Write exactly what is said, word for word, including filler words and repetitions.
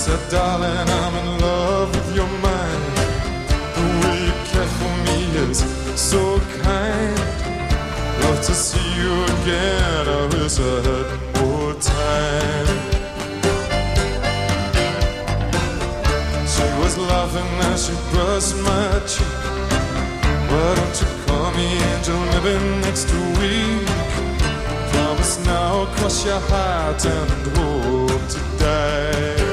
said, darling, I'm in love with your mind. The way you care for me is so kind. Love to see you again, I wish I had more time. She was laughing as she brushed my cheek. Why don't you call me angel, maybe next week? Promise now, cross your heart and hope to die.